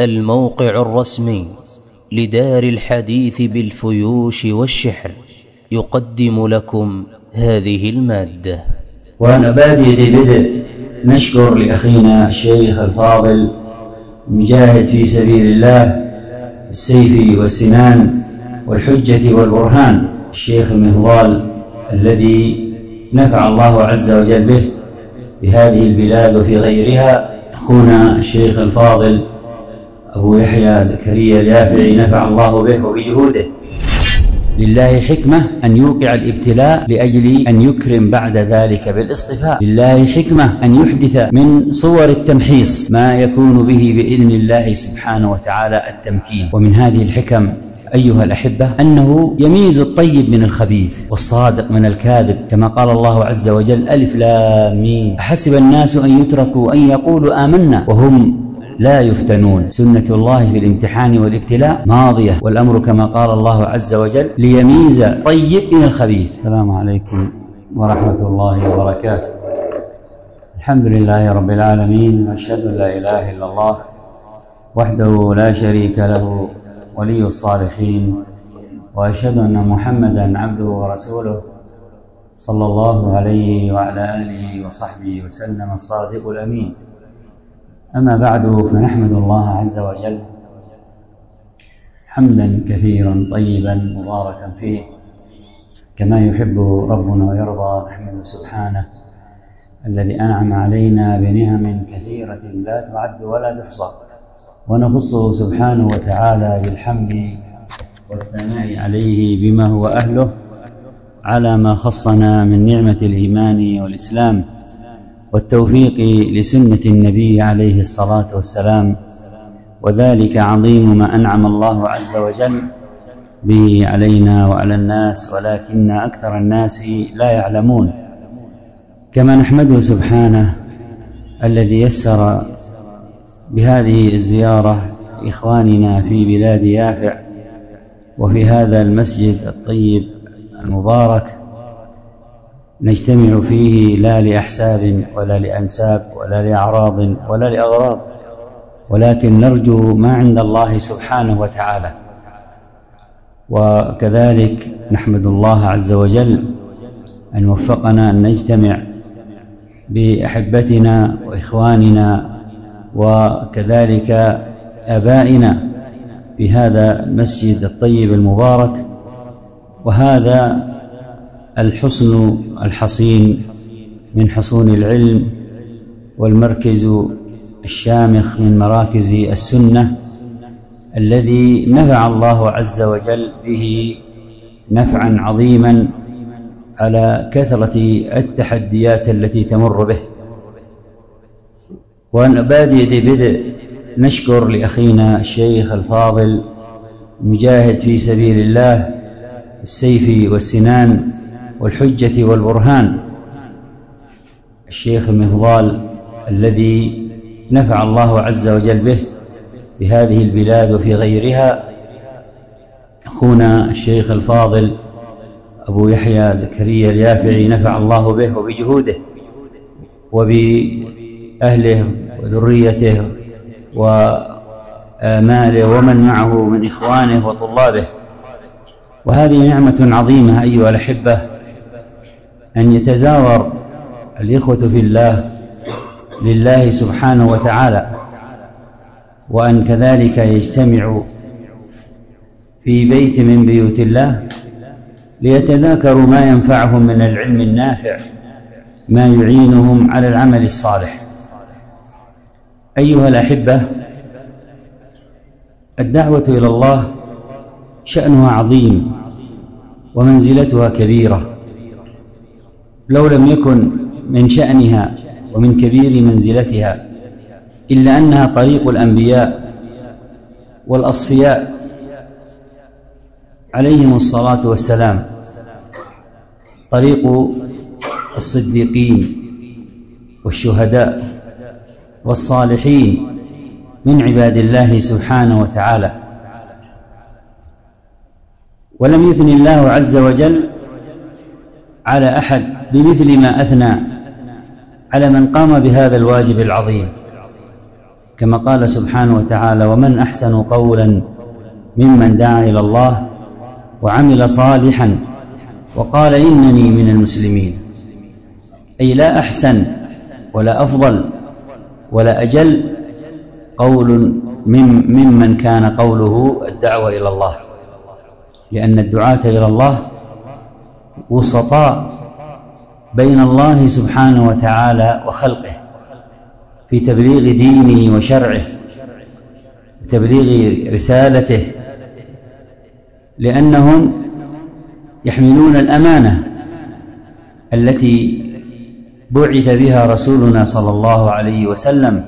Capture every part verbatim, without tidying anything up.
الموقع الرسمي لدار الحديث بالفيوش والشحر يقدم لكم هذه المادة. وأنا بادئ بدء نشكر لأخينا الشيخ الفاضل المجاهد في سبيل الله بالسيف والسنان والحجة والبرهان، الشيخ مهضال الذي نفع الله عز وجل به في هذه البلاد وفي غيرها. أخونا الشيخ الفاضل أبو يحيى زكريا اليافعي نفع الله به وبجهوده. لله حكمة أن يوقع الابتلاء لأجل أن يكرم بعد ذلك بالاصطفاء. لله حكمة أن يحدث من صور التمحيص ما يكون به بإذن الله سبحانه وتعالى التمكين. ومن هذه الحكم أيها الأحبة أنه يميز الطيب من الخبيث والصادق من الكاذب، كما قال الله عز وجل: ألف لام ميم أحسب الناس أن يتركوا أن يقولوا آمنا وهم لا يفتنون. سنة الله في الامتحان والابتلاء ماضية، والأمر كما قال الله عز وجل ليميز الطيب من الخبيث. السلام عليكم ورحمة الله وبركاته. الحمد لله رب العالمين، وأشهد أن لا إله إلا الله وحده لا شريك له ولي الصالحين، وأشهد أن محمدا عبده ورسوله صلى الله عليه وعلى آله وصحبه وسلم الصادق الأمين. أما بعد، فنحمد الله عز وجل حمدا كثيرا طيبا مباركا فيه كما يحب ربنا ويرضى. نحمد سبحانه الذي أنعم علينا بنعم كثيرة لا تعد ولا تحصى، ونخصه سبحانه وتعالى بالحمد والثناء عليه بما هو أهله على ما خصنا من نعمة الإيمان والإسلام والتوفيق لسنة النبي عليه الصلاة والسلام، وذلك عظيم ما أنعم الله عز وجل به علينا وعلى الناس، ولكن أكثر الناس لا يعلمون. كما نحمده سبحانه الذي يسر بهذه الزيارة إخواننا في بلاد يافع وفي هذا المسجد الطيب المبارك نجتمع فيه لا لأحساب ولا لأنساب ولا لأعراض ولا لأغراض، ولكن نرجو ما عند الله سبحانه وتعالى. وكذلك نحمد الله عز وجل أن وفقنا أن نجتمع بأحبتنا وإخواننا وكذلك آبائنا في هذا المسجد الطيب المبارك، وهذا الحصن الحصين من حصون العلم والمركز الشامخ من مراكز السنة الذي نفع الله عز وجل به نفعا عظيما على كثرة التحديات التي تمر به. وأنا بادئ بدء نشكر لأخينا الشيخ الفاضل المجاهد في سبيل الله بالسيف والسنان والحجة والبرهان، الشيخ مهضال الذي نفع الله عز وجل به في هذه البلاد وفي غيرها. أخونا الشيخ الفاضل أبو يحيى زكريا اليافعي نفع الله به وبجهوده وبأهله وذريته وآماله ومن معه من إخوانه وطلابه. وهذه نعمة عظيمة أيها الأحبة أن يتزاور الإخوة في الله لله سبحانه وتعالى، وأن كذلك يجتمعوا في بيت من بيوت الله ليتذاكروا ما ينفعهم من العلم النافع، ما يعينهم على العمل الصالح. أيها الأحبة، الدعوة إلى الله شأنها عظيم ومنزلتها كبيرة، لو لم يكن من شأنها ومن كبير منزلتها إلا أنها طريق الأنبياء والأصفياء عليهم الصلاة والسلام، طريق الصديقين والشهداء والصالحين من عباد الله سبحانه وتعالى. ولم يثن الله عز وجل على أحد بمثل ما أثنى على من قام بهذا الواجب العظيم. كما قال سبحانه وتعالى: ومن أحسن قولا ممن دعا إلى الله وعمل صالحا وقال إنني من المسلمين. أي لا أحسن ولا أفضل ولا أجل قول ممن كان قوله الدعوة إلى الله، لأن الدعاة إلى الله وسطاء بين الله سبحانه وتعالى وخلقه في تبليغ دينه وشرعه وتبليغ رسالته، لأنهم يحملون الأمانة التي بعث بها رسولنا صلى الله عليه وسلم،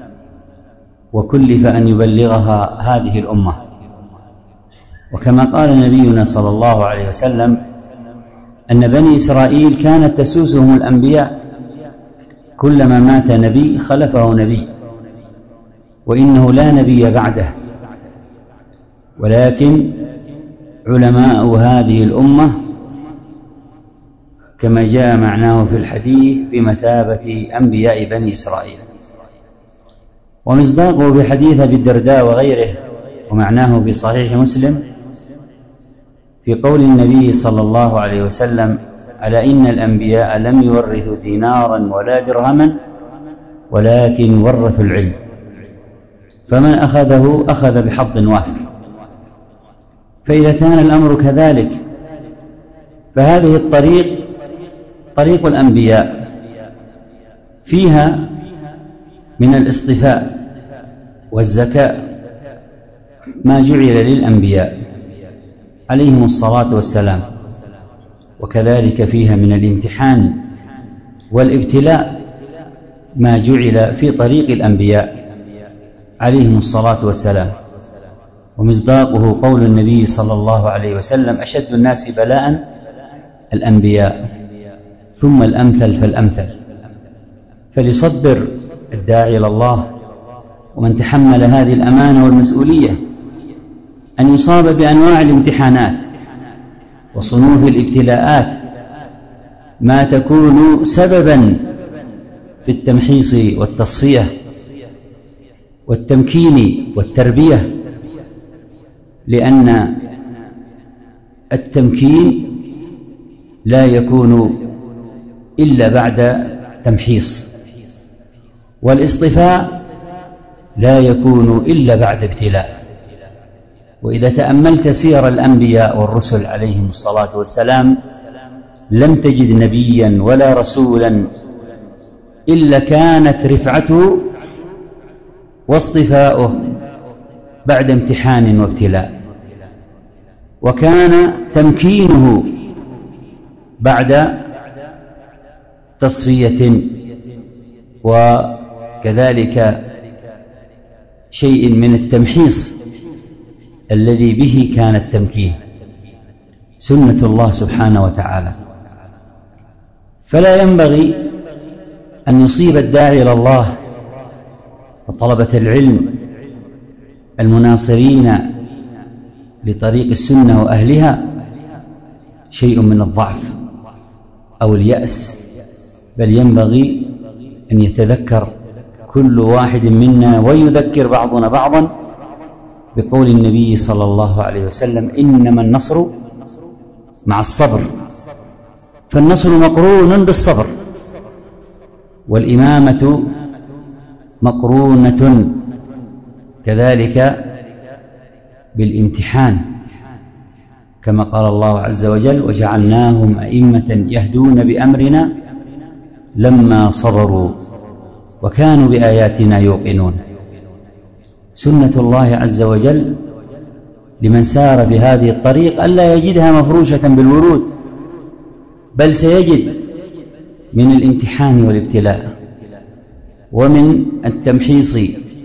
وكلف أن يبلغها هذه الأمة. وكما قال نبينا صلى الله عليه وسلم أن بني إسرائيل كانت تسوسهم الأنبياء، كلما مات نبي خلفه نبي، وإنه لا نبي بعده، ولكن علماء هذه الأمة كما جاء معناه في الحديث بمثابة أنبياء بني إسرائيل. ومصداقه بحديث أبي الدرداء وغيره ومعناه في صحيح مسلم في قول النبي صلى الله عليه وسلم: ألا إن الأنبياء لم يورثوا دينارا ولا درهما ولكن ورثوا العلم، فمن أخذه أخذ بحظ وافر. فإذا كان الأمر كذلك فهذه الطريق طريق الأنبياء، فيها من الاصطفاء والزكاء ما جعل للأنبياء عليهم الصلاة والسلام، وكذلك فيها من الامتحان والابتلاء ما جعل في طريق الأنبياء عليهم الصلاة والسلام. ومصداقه قول النبي صلى الله عليه وسلم: أشد الناس بلاء الأنبياء ثم الأمثل فالأمثل. فليصبر الداعي إلى الله ومن تحمل هذه الأمانة والمسؤولية أن يصاب بأنواع الامتحانات وصنوف الابتلاءات ما تكون سببا في التمحيص والتصفية والتمكين والتربية، لأن التمكين لا يكون إلا بعد تمحيص، والاصطفاء لا يكون إلا بعد ابتلاء. وإذا تأملت سير الأنبياء والرسل عليهم الصلاة والسلام لم تجد نبيا ولا رسولا إلا كانت رفعته واصطفاؤه بعد امتحان وابتلاء، وكان تمكينه بعد تصفية، وكذلك شيء من التمحيص الذي به كان التمكين، سنة الله سبحانه وتعالى. فلا ينبغي أن يصيب الداعي إلى الله وطلبة العلم المناصرين لطريق السنة وأهلها شيء من الضعف أو اليأس، بل ينبغي أن يتذكر كل واحد منا ويذكر بعضنا بعضا بقول النبي صلى الله عليه وسلم: إنما النصر مع الصبر. فالنصر مقرون بالصبر، والإمامة مقرونة كذلك بالامتحان، كما قال الله عز وجل: وجعلناهم أئمة يهدون بأمرنا لما صبروا وكانوا بآياتنا يوقنون. سنة الله عز وجل لمن سار في هذه الطريق ألا يجدها مفروشة بالورود، بل سيجد من الامتحان والابتلاء ومن التمحيص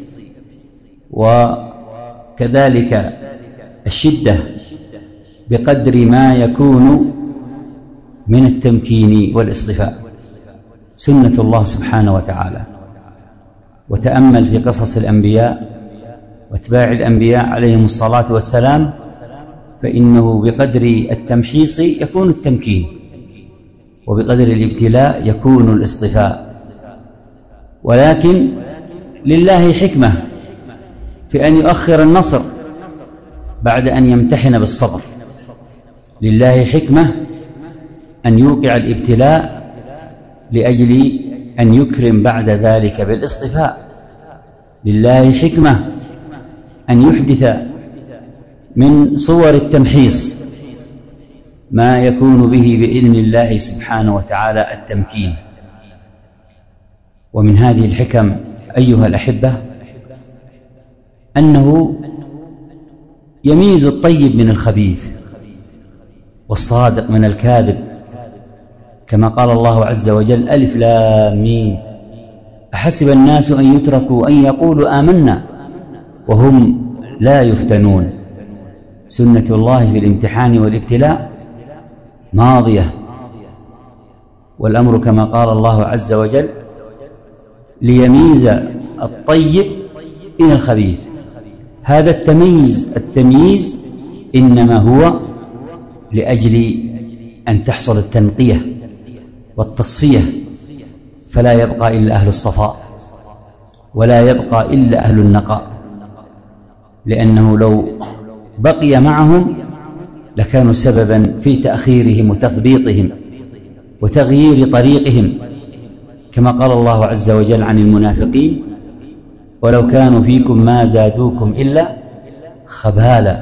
وكذلك الشدة بقدر ما يكون من التمكين والاصطفاء، سنة الله سبحانه وتعالى. وتأمل في قصص الأنبياء واتباع الأنبياء عليهم الصلاة والسلام، فإنه بقدر التمحيص يكون التمكين، وبقدر الابتلاء يكون الاصطفاء. ولكن لله حكمة في أن يؤخر النصر بعد أن يمتحن بالصبر، لله حكمة أن يوقع الابتلاء لأجل أن يكرم بعد ذلك بالاصطفاء، لله حكمة أن يحدث من صور التمحيص ما يكون به بإذن الله سبحانه وتعالى التمكين. ومن هذه الحكم أيها الأحبة أنه يميز الطيب من الخبيث والصادق من الكاذب، كما قال الله عز وجل: ألف لام ميم أحسب الناس أن يتركوا أن يقولوا آمنا وهم لا يفتنون. سنة الله في الامتحان والابتلاء ماضية، والأمر كما قال الله عز وجل: ليميز الطيب من الخبيث. هذا التمييز التمييز إنما هو لأجل أن تحصل التنقية والتصفية، فلا يبقى إلا أهل الصفاء ولا يبقى إلا أهل النقاء، لأنه لو بقي معهم لكانوا سببا في تأخيرهم وتثبيطهم وتغيير طريقهم، كما قال الله عز وجل عن المنافقين: ولو كانوا فيكم ما زادوكم إلا خبالا.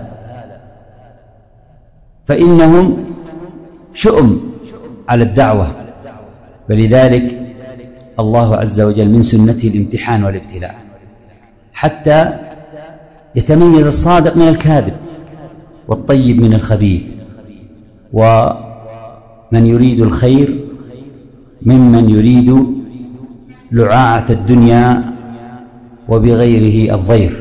فإنهم شؤم على الدعوة، فلذلك الله عز وجل من سنته الامتحان والابتلاء حتى يتميز الصادق من الكاذب والطيب من الخبيث، ومن يريد الخير ممن يريد لعاعة الدنيا وبغيره الضير.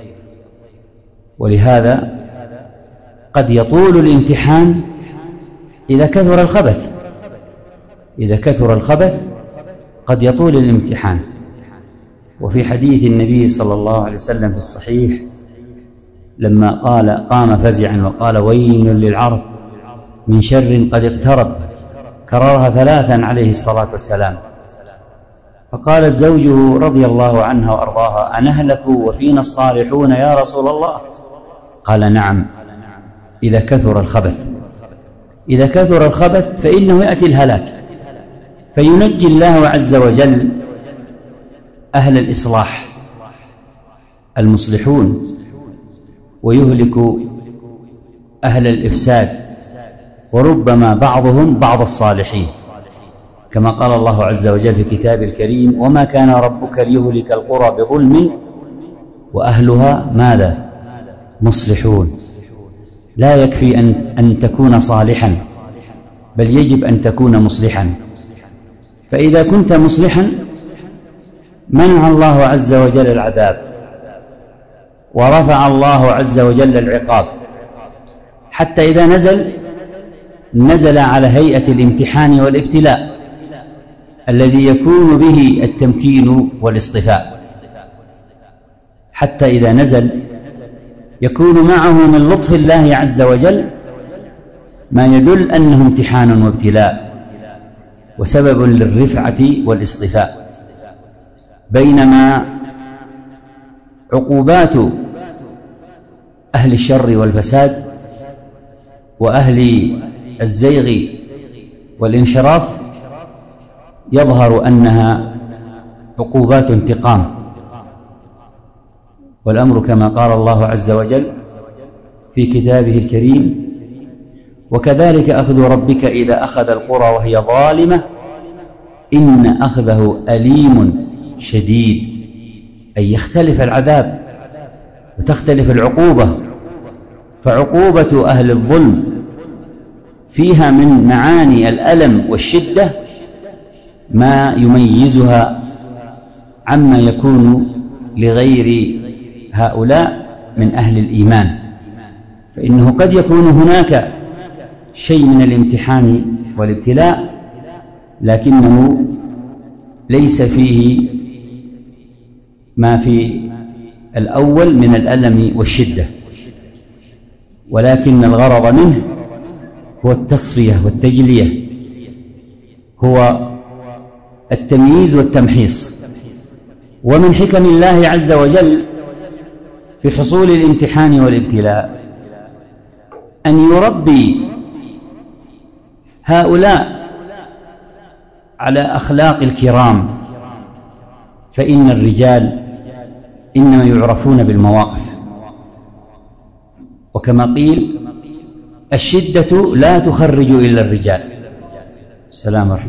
ولهذا قد يطول الامتحان إذا كثر الخبث، إذا كثر الخبث قد يطول الامتحان. وفي حديث النبي صلى الله عليه وسلم في الصحيح لما قال قام فزعا وقال: ويل للعرب من شر قد اقترب، كررها ثلاثا عليه الصلاة والسلام. فقالت زوجه رضي الله عنها وأرضاها: أنهلك وفينا الصالحون يا رسول الله؟ قال: نعم، إذا كثر الخبث، إذا كثر الخبث فإنه يأتي الهلاك، فينجي الله عز وجل أهل الإصلاح المصلحون ويهلك أهل الإفساد، وربما بعضهم بعض الصالحين، كما قال الله عز وجل في كتاب الكريم: وما كان ربك ليهلك القرى بظلم وأهلها ماذا؟ مصلحون. لا يكفي أن, أن تكون صالحا، بل يجب أن تكون مصلحا. فإذا كنت مصلحا منع الله عز وجل العذاب ورفع الله عز وجل العقاب، حتى إذا نزل نزل على هيئة الامتحان والابتلاء الذي يكون به التمكين والاصطفاء، حتى إذا نزل يكون معه من لطف الله عز وجل ما يدل أنه امتحان وابتلاء وسبب للرفعة والاصطفاء. بينما عقوبات أهل الشر والفساد وأهل الزيغ والانحراف يظهر أنها عقوبات انتقام، والأمر كما قال الله عز وجل في كتابه الكريم: وكذلك أخذ ربك إذا أخذ القرى وهي ظالمة إن أخذه أليم شديد. أي يختلف العذاب وتختلف العقوبة، فعقوبة أهل الظلم فيها من معاني الألم والشدة ما يميزها عما يكون لغير هؤلاء من أهل الإيمان. فإنه قد يكون هناك شيء من الامتحان والابتلاء لكنه ليس فيه ما في الأول من الألم والشدة، ولكن الغرض منه هو التصفية والتجلية، هو التمييز والتمحيص. ومن حكم الله عز وجل في حصول الامتحان والابتلاء أن يربي هؤلاء على أخلاق الكرام، فإن الرجال إنما يعرفون بالمواقف، وكما قيل الشدة لا تخرج إلا الرجال. سلام عليكم.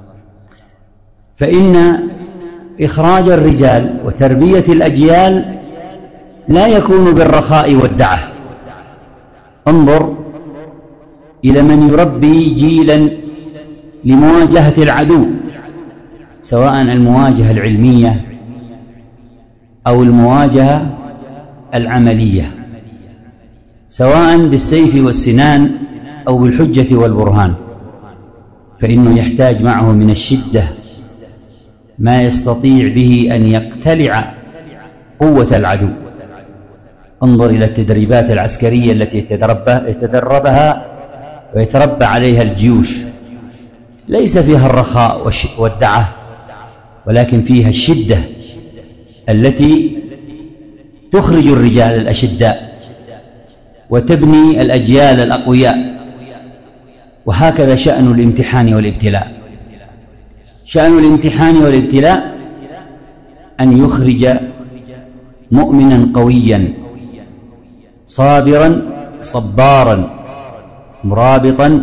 فإن إخراج الرجال وتربية الأجيال لا يكون بالرخاء والدعة. انظر إلى من يربي جيلا لمواجهة العدو، سواء المواجهة العلمية أو المواجهة العملية، سواء بالسيف والسنان أو بالحجة والبرهان، فإنه يحتاج معه من الشدة ما يستطيع به أن يقتلع قوة العدو. انظر إلى التدريبات العسكرية التي يتدربها ويتربى عليها الجيوش، ليس فيها الرخاء والدعة، ولكن فيها الشدة التي تخرج الرجال الأشداء وتبني الأجيال الأقوياء. وهكذا شأن الامتحان والابتلاء. شأن الامتحان والابتلاء أن يخرج مؤمنا قويا صابرا صبارا مرابطا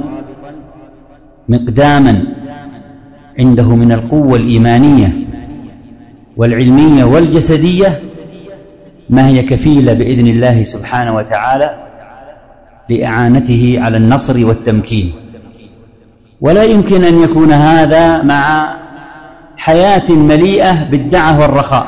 مقداما عنده من القوة الإيمانية والعلمية والجسدية ما هي كفيلة بإذن الله سبحانه وتعالى لإعانته على النصر والتمكين. ولا يمكن أن يكون هذا مع حياة مليئة بالدعة والرخاء.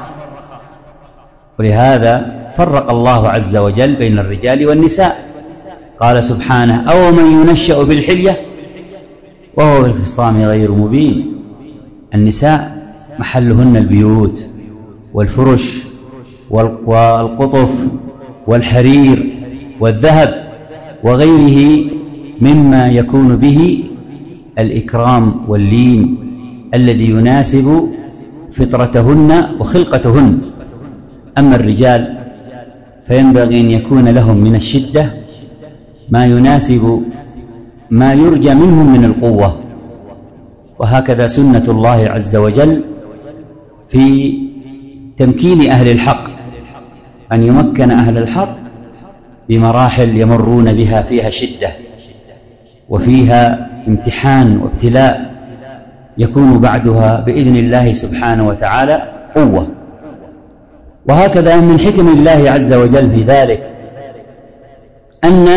ولهذا فرق الله عز وجل بين الرجال والنساء، قال سبحانه: أو من ينشأ بالحلية وهو بالخصام غير مبين. النساء محلهن البيوت والفرش والقطف والحرير والذهب وغيره مما يكون به الإكرام واللين الذي يناسب فطرتهن وخلقتهن. أما الرجال فينبغي أن يكون لهم من الشدة ما يناسب ما يرجى منهم من القوة. وهكذا سنة الله عز وجل في تمكين أهل الحق، أن يمكن أهل الحق بمراحل يمرون بها فيها شدة وفيها امتحان وابتلاء، يكون بعدها بإذن الله سبحانه وتعالى قوة. وهكذا من حكم الله عز وجل في ذلك أن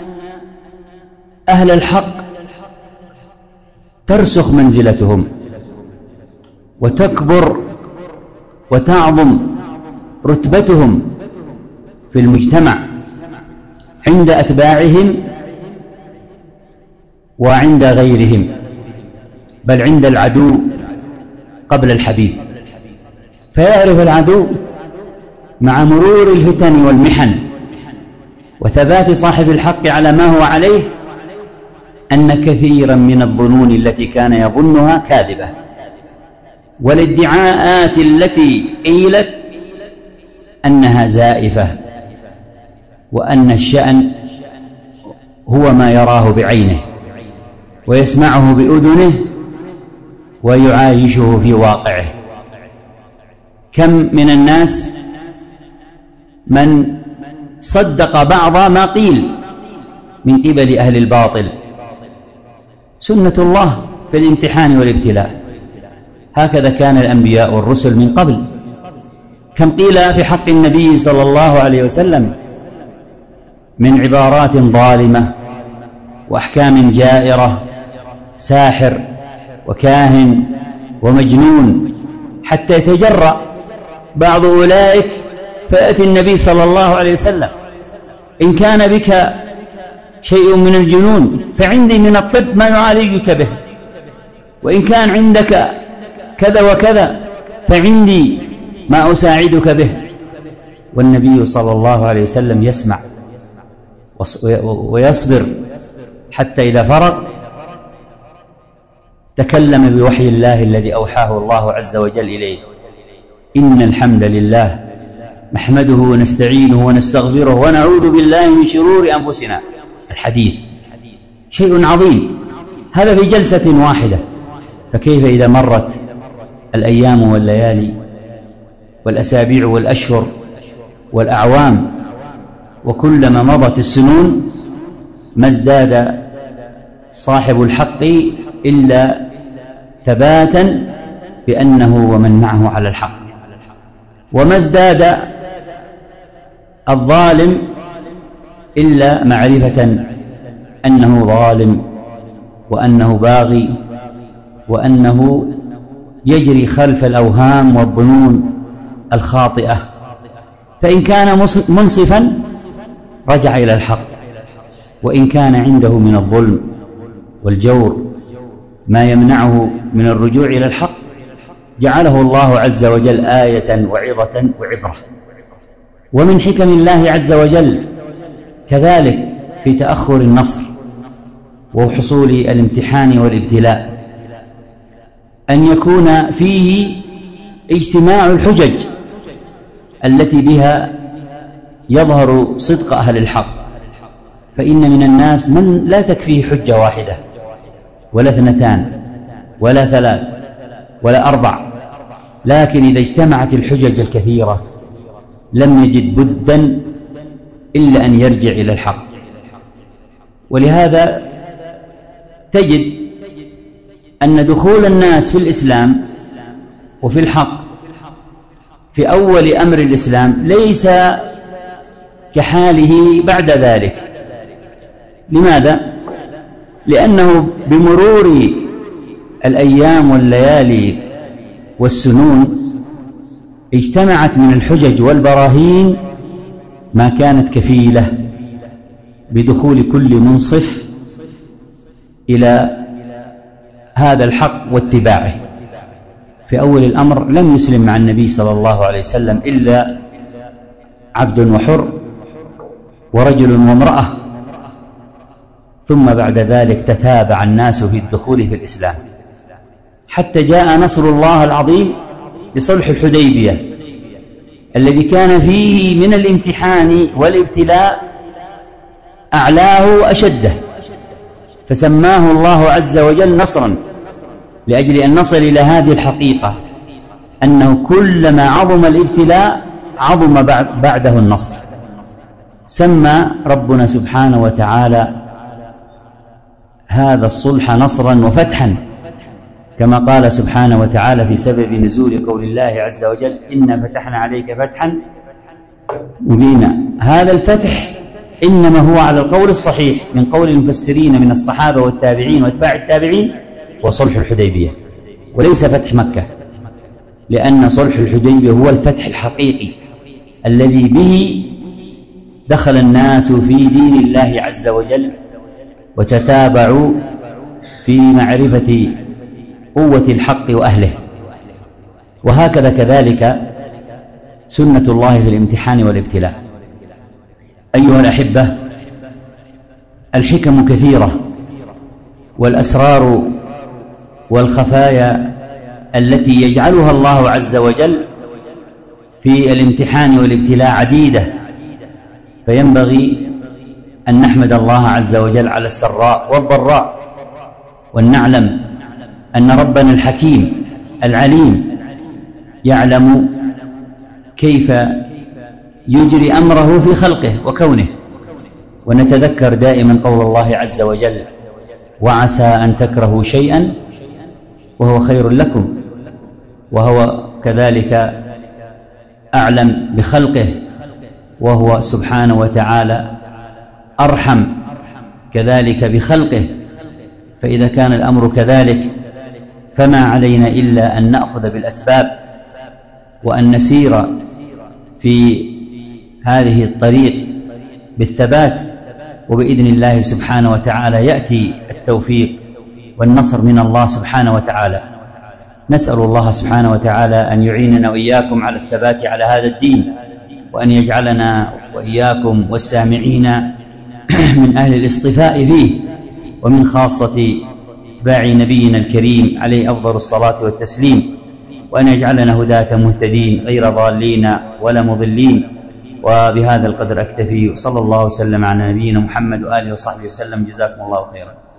أهل الحق ترسخ منزلتهم وتكبر وتعظم رتبتهم في المجتمع عند أتباعهم وعند غيرهم، بل عند العدو قبل الحبيب. فيعرف العدو مع مرور الفتن والمحن وثبات صاحب الحق على ما هو عليه أن كثيرا من الظنون التي كان يظنها كاذبة، والادعاءات التي قيلت أنها زائفة، وأن الشأن هو ما يراه بعينه ويسمعه بأذنه ويعايشه في واقعه. كم من الناس من صدق بعض ما قيل من قبل أهل الباطل. سنة الله في الامتحان والابتلاء، هكذا كان الأنبياء والرسل من قبل. كم قيل في حق النبي صلى الله عليه وسلم من عبارات ظالمة وأحكام جائرة، ساحر وكاهن ومجنون، حتى يتجرأ بعض أولئك فيأتي النبي صلى الله عليه وسلم: إن كان بك شيء من الجنون فعندي من الطب ما يعالجك به، وإن كان عندك كذا وكذا فعندي ما أساعدك به. والنبي صلى الله عليه وسلم يسمع ويصبر حتى إذا فرغ تكلم بوحي الله الذي أوحاه الله عز وجل إليه، إن الحمد لله نحمده ونستعينه ونستغفره ونعوذ بالله من شرور أنفسنا. الحديث شيء عظيم، هذا في جلسة واحدة، فكيف إذا مرت الأيام والليالي والأسابيع والأشهر والأعوام، وكلما مضت السنون ما ازداد صاحب الحق إلا ثباتا بأنه ومن معه على الحق، وما ازداد الظالم إلا معرفة أنه ظالم وأنه باغي وأنه يجري خلف الأوهام والظنون الخاطئة. فإن كان منصفا رجع إلى الحق، وإن كان عنده من الظلم والجور ما يمنعه من الرجوع إلى الحق جعله الله عز وجل آية وعظة وعبرة. ومن حكم الله عز وجل كذلك في تأخر النصر وحصول الامتحان والابتلاء أن يكون فيه اجتماع الحجج التي بها يظهر صدق أهل الحق. فإن من الناس من لا تكفيه حجة واحدة ولا اثنتان ولا ثلاث ولا أربع، لكن إذا اجتمعت الحجج الكثيرة لم يجد بدا إلا أن يرجع إلى الحق. ولهذا تجد أن دخول الناس في الإسلام وفي الحق في أول أمر الإسلام ليس كحاله بعد ذلك. لماذا؟ لأنه بمرور الأيام والليالي والسنون اجتمعت من الحجج والبراهين ما كانت كفيلة بدخول كل منصف إلى هذا الحق واتباعه. في أول الأمر لم يسلم مع النبي صلى الله عليه وسلم إلا عبد وحر ورجل وامرأة، ثم بعد ذلك تتابع الناس في الدخول في الإسلام حتى جاء نصر الله العظيم بصلح الحديبية الذي كان فيه من الامتحان والابتلاء أعلاه وأشده، فسماه الله عز وجل نصرا لأجل أن نصل إلى هذه الحقيقة أنه كلما عظم الابتلاء عظم بعده النصر. سمى ربنا سبحانه وتعالى هذا الصلح نصرا وفتحا، كما قال سبحانه وتعالى في سبب نزول قول الله عز وجل إنا فتحنا عليك فتحا مبينا. هذا الفتح إنما هو على القول الصحيح من قول المفسرين من الصحابة والتابعين واتباع التابعين وصلح الحديبية، وليس فتح مكة، لأن صلح الحديبية هو الفتح الحقيقي الذي به دخل الناس في دين الله عز وجل وتتابعوا في معرفة قوة الحق وأهله. وهكذا كذلك سنة الله في الامتحان والابتلاء. أيها الأحبة، الحكم كثيرة والأسرار والخفايا التي يجعلها الله عز وجل في الامتحان والابتلاء عديدة، فينبغي أن نحمد الله عز وجل على السراء والضراء، وأن نعلم أن ربنا الحكيم العليم يعلم كيف يجري أمره في خلقه وكونه. ونتذكر دائما قول الله عز وجل وعسى أن تكرهوا شيئا وهو خير لكم، وهو كذلك أعلم بخلقه، وهو سبحانه وتعالى أرحم كذلك بخلقه. فإذا كان الأمر كذلك فما علينا إلا أن نأخذ بالأسباب وأن نسير في هذه الطريق بالثبات، وبإذن الله سبحانه وتعالى يأتي التوفيق والنصر من الله سبحانه وتعالى. نسأل الله سبحانه وتعالى أن يعيننا وإياكم على الثبات على هذا الدين، وأن يجعلنا وإياكم والسامعين من أهل الاصطفاء فيه، ومن خاصة اتباع نبينا الكريم عليه أفضل الصلاة والتسليم. وأن يجعلنا هداة مهتدين غير ضالين ولا مضلين. وبهذا القدر أكتفي، صلى الله وسلم على نبينا محمد وآله وصحبه وسلم. جزاكم الله خيرا.